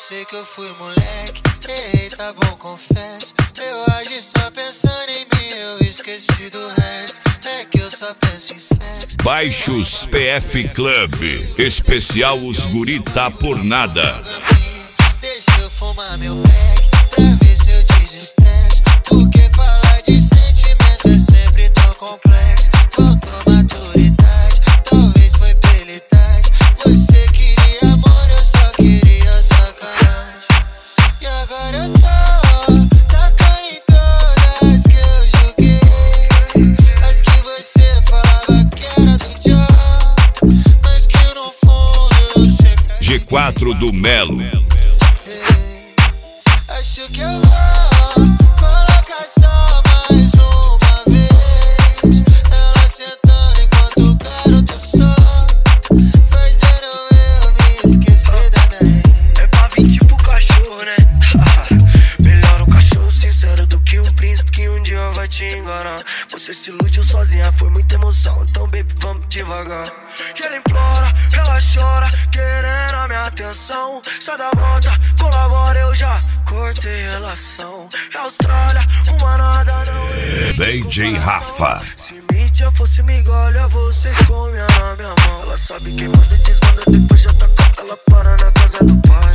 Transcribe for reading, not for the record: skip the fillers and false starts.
sei que eu fui moleque, errei, tá bom, confesso. Eu agi só pensando em mim, eu esqueci do resto. É que eu só penso em sexo. Baixos PF Club, especial Os Guri Tá Por Nada. Deixa eu fumar meu pack, pra ver se eu desestresso. Porque falar de sentimento é sempre tão complexo. Faltou maturidade, talvez foi pela idade. Você queria amor, eu só queria sacanagem. E agora eu tô tacando em todas que eu julguei. As que você falava que era do John, mas que no fundo eu sempre G4 do Melo. Acho que eu vou colocar só mais uma vez. Ela sentando enquanto o garoto só fazendo eu me esquecer da minha. É pra vir tipo cachorro, né? Melhor um cachorro sincero do que um príncipe que um dia vai te enganar. Você se iludiu sozinha, foi muita emoção, então baby, vamos devagar. E ela implora, ela chora, querendo a minha atenção. Sai da volta, colabora, eu já cortei relação. É Austrália, uma nada não. DJ Rafa. Se mídia fosse migalha, vocês comem na minha mão. Ela sabe quem manda e desmanda, depois já tá com ela para na casa do pai.